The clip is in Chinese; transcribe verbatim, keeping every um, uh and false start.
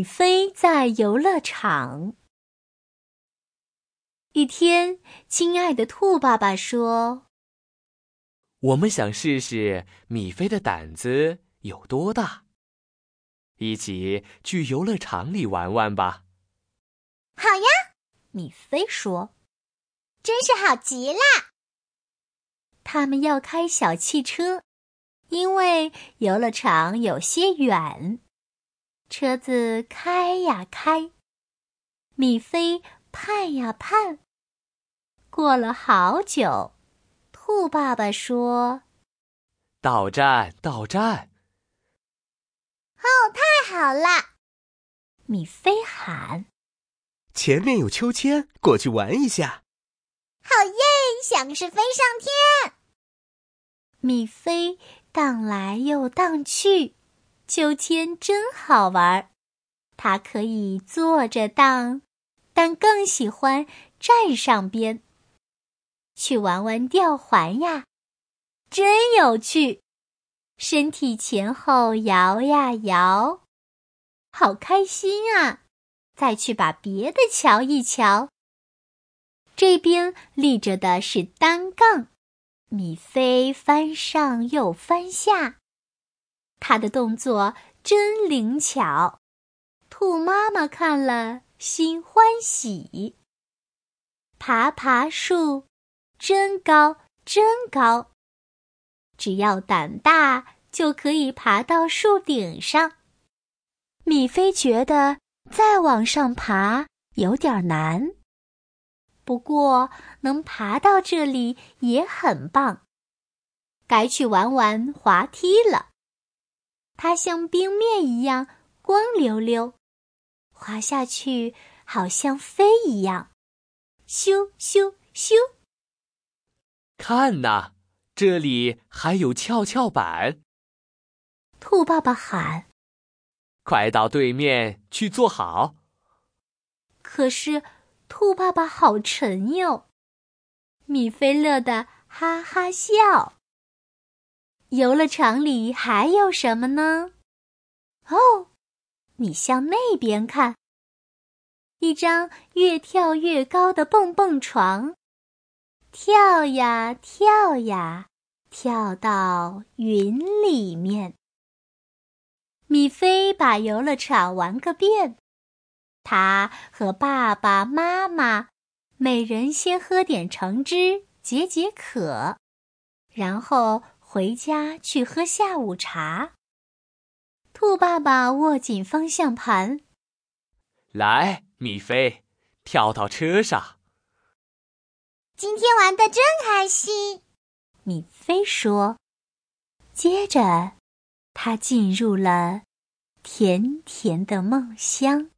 米菲在游乐场。一天，亲爱的兔爸爸说：“ 我们想试试米菲的胆子有多大，一起去游乐场里玩玩吧。” 好呀， 米菲说， 真是好极了。 他们要开小汽车，因为游乐场有些远。车子开呀开，米菲盼呀盼。过了好久，兔爸爸说：“ 到站，到站！” 哦，太好了！ 米菲喊：“ 前面有秋千，过去玩一下。” 好耶，像是飞上天。 米菲荡来又荡去，秋千真好玩。它可以坐着荡，但更喜欢站上边。去玩玩吊环呀，真有趣！身体前后摇呀摇，好开心啊！再去把别的瞧一瞧。这边立着的是单杠，米菲翻上又翻下，她的动作真灵巧。兔妈妈看了心欢喜。爬爬树，真高真高，只要胆大就可以爬到树顶上。米菲觉得再往上爬有点难，不过能爬到这里也很棒。该去玩玩滑梯了，它像冰面一样光溜溜，滑下去好像飞一样，咻咻咻！ 看呐，这里还有跷跷板。 兔爸爸喊：“ 快到对面去坐好。” 可是兔爸爸好沉哟。米菲乐得哈哈笑。游乐场里还有什么呢？哦，你向那边看，一张越跳越高的蹦蹦床，跳呀跳呀，跳到云里面。米菲把游乐场玩个遍，他和爸爸妈妈每人先喝点橙汁解解渴，然后回家去喝下午茶。兔爸爸握紧方向盘， 来，米菲，跳到车上。 今天玩得真开心， 米菲说。接着，他进入了甜甜的梦乡。